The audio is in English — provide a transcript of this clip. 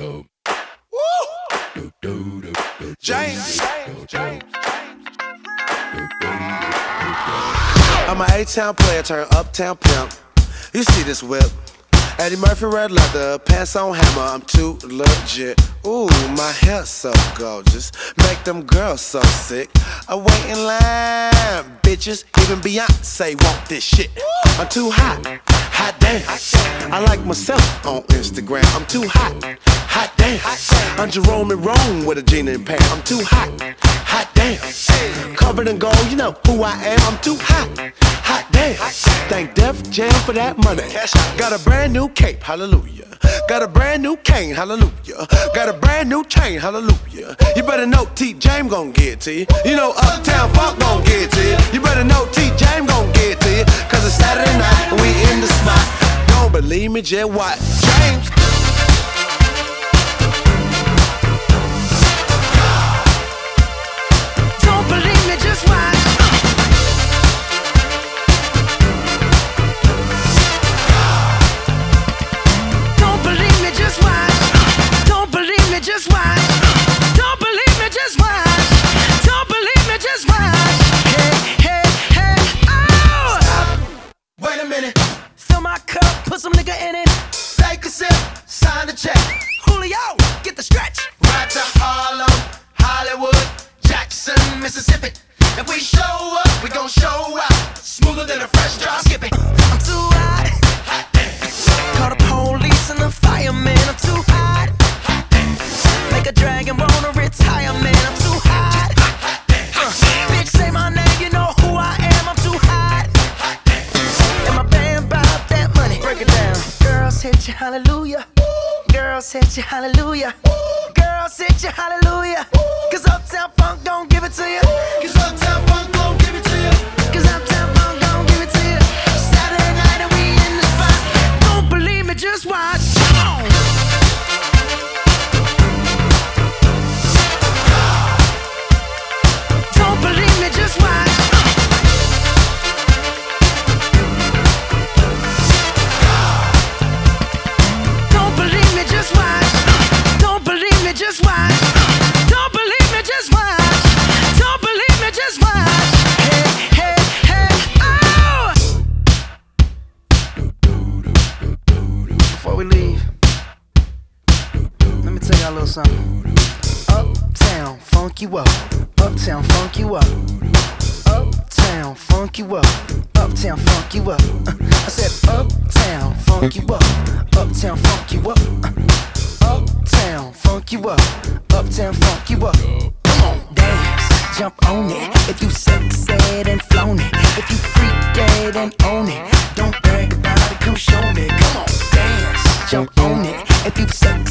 James. I'm an A-town player, turn uptown pimp. You see this whip? Eddie Murphy red leather, pants on hammer, I'm too legit. Ooh, my hair's so gorgeous, make them girls so sick. I wait in line, bitches, even Beyonce want this shit. I'm too hot, hot damn. I like myself on Instagram, I'm too hot, hot damn. I'm Jerome and Rome with a jean and pants, I'm too hot, hot damn. Covered in gold, you know who I am, I'm too hot, hot damn. Thank Def Jam for that money. Got a brand new cape, hallelujah. Got a brand new cane, hallelujah. Got a brand new chain, hallelujah. You better know T. James gon' get to you. You know Uptown Funk gon' get to you. You better know T. James gon' get to you. Cause it's Saturday night and we in the spot. Don't believe me, just watch James. Don't believe me, just watch. Just watch. Don't believe me, just watch. Don't believe me, just watch. Hey, oh! Stop. Wait a minute. Fill my cup, put some nigga in it. Take a sip, sign the check. Julio, get the stretch. Right to Harlem, Hollywood, Jackson, Mississippi. If we show up, we gon' show out. Smoother than a fresh drop. Skip it. I'm too hot. Hot damn. Call the police and the fireman. I'm too hot. Make a dragon wanna retire, man. I'm too hot. Bitch, say my name, you know who I am. I'm too hot. And my band bought that money. Break it down. Girls hit you, hallelujah. Girls hit you, hallelujah. Girls hit you, hallelujah. Cause Uptown Funk don't give it to you. Cause Uptown Funk don't give it to you. Cause Uptown Funk don't give it to you. Saturday night and we in the spot. Don't believe me, just watch. Come on. Don't believe me, just watch. Don't believe me, just watch. Don't believe me, just watch. Don't believe me, just watch. Don't believe me, just watch. Hey, oh! Before we leave, let me tell y'all a little something. Uptown, funk you up. Uptown, funk you up. Uptown, funk you up. Uptown, funk you up. I said uptown, funk you up. Uptown, funk you up. Uptown, funk you up. Uptown, funk you up. Come on, dance, jump on it. If you sexed and flown it. If you freak dead and own it. Don't brag about it, come show me. Come on, dance, jump on it. If you sexed